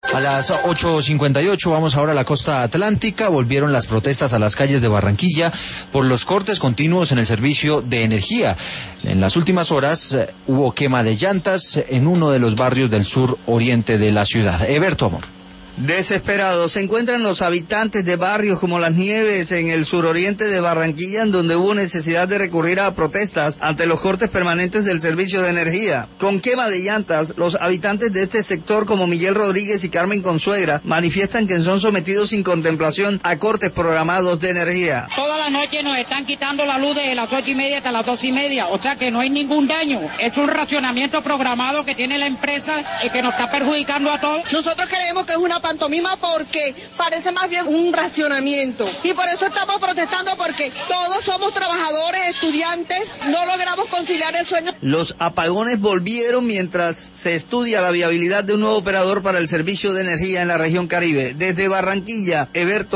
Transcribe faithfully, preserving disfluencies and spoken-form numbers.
A las ocho cincuenta y ocho vamos ahora a la costa atlántica. Volvieron las protestas a las calles de Barranquilla por los cortes continuos en el servicio de energía. En las últimas horas eh, hubo quema de llantas en uno de los barrios del sur oriente de la ciudad. Eberto Amor. Desesperados se encuentran los habitantes de barrios como Las Nieves en el suroriente de Barranquilla, en donde hubo necesidad de recurrir a protestas ante los cortes permanentes del servicio de energía. Con quema de llantas, los habitantes de este sector como Miguel Rodríguez y Carmen Consuegra manifiestan que son sometidos sin contemplación a cortes programados de energía. Toda la noche nos están quitando la luz desde las ocho y media hasta las dos y media, o sea que no hay ningún daño. Es un racionamiento programado que tiene la empresa y que nos está perjudicando a todos. Nosotros creemos que es una pantomima porque parece más bien un racionamiento y por eso estamos protestando, porque todos somos trabajadores, estudiantes, no logramos conciliar el sueño. Los apagones volvieron mientras se estudia la viabilidad de un nuevo operador para el servicio de energía en la región Caribe. Desde Barranquilla, Eberto